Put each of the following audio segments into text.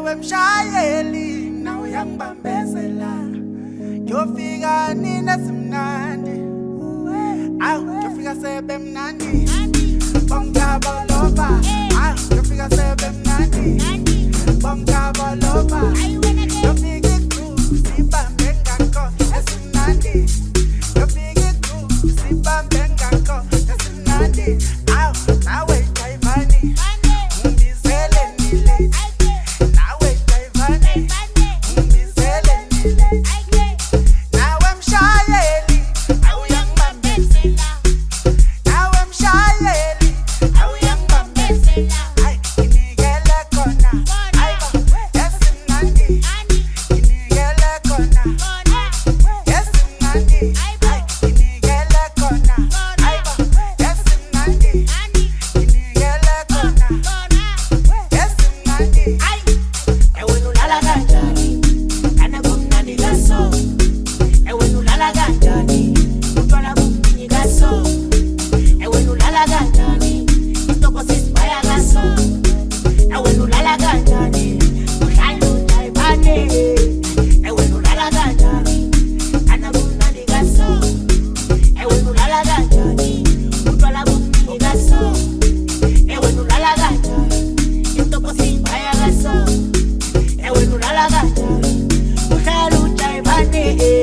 nawe mshayeli nawe uyangibambezela ngiyofika nina simnandi awu ngiyofika sebe mnandi bongaba loba awu ngiyofika sebe mnandi bongaba loba ngiyofika igroove sibambe ngakho esimnandi ngiyofika igroove sibambe ngakho esimnandi awu nawe Jayivani ungibizele nile nawe Jayivani ungibizele nile nawe mshayeli awuyangibambezela nawe mshayeli awuyangibambezela hayi nginikele khona hayi esimnandi nginikele khona esimnandi hayi nginikele khona hayi esimnandi nginikele khona esimnandi Ewe nulala kanjani kana kumnandi kaso Ewe nulala kanjani utwala kumnini kaso Ewe nulala kanjani isitoko sisibaya kaso Ewe nulala kanjani uhlala uJayivani Ewe nulala kanjani kana kumnandi kaso Ewe nulala kanjani utwala kumnini kaso Ewe nulala kanjani isitoko sisibaya kaso Ewe nulala kanjani uhlala uJayivani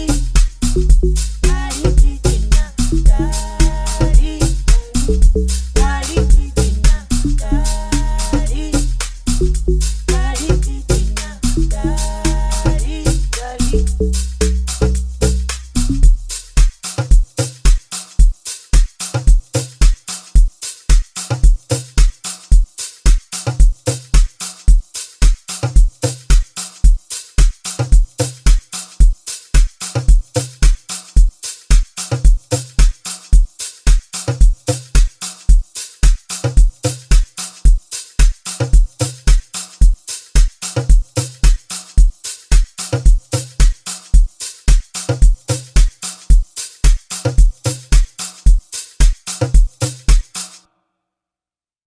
Daddy